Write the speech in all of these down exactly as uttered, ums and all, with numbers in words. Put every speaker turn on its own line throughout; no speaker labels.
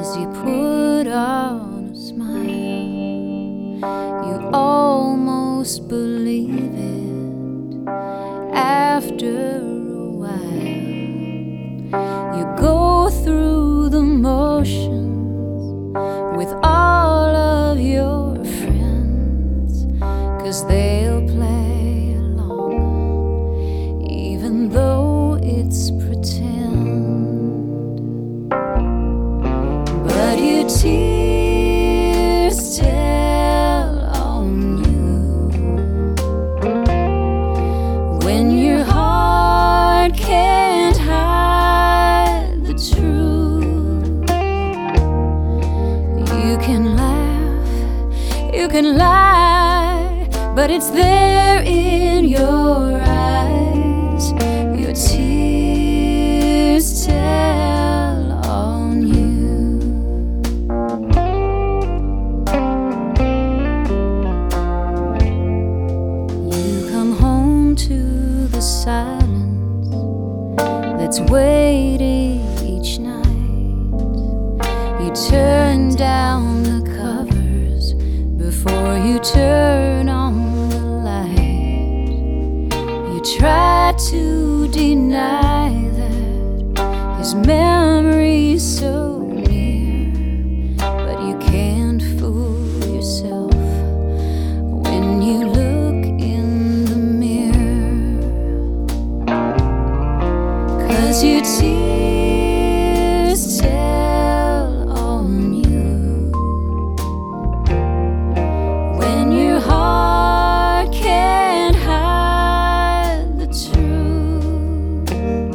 'cause you put on a smile. You almost believe it after a while. You go through the motions with all of your friends, 'cause they'll play along even though it's pretend. But your tears tell on you when your heart can't hide the truth. You can laugh, you can lie, but it's there in your eyes. Your tears tell on you. You come home to the silence that's waiting each night. You turn down the covers before you turn on the light. You try to deny that his memory's so near, but you can't fool yourself when you look in the mirror. 'Cause your tears tell on you when your heart can't hide the truth.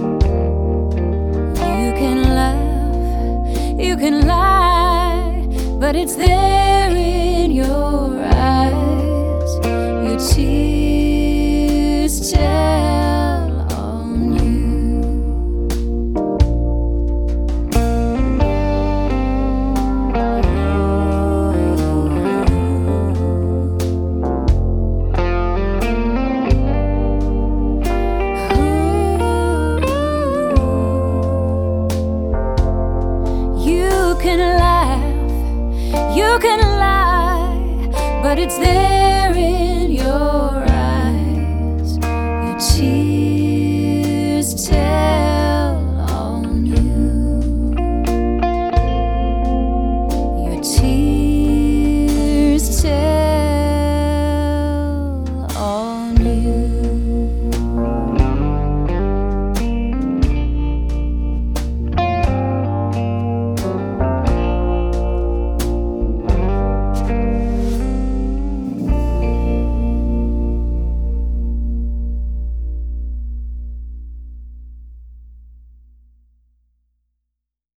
You can laugh, you can lie, but it's there in your eyes. Your tears tell on you. You can laugh, you can lie, but it's there in your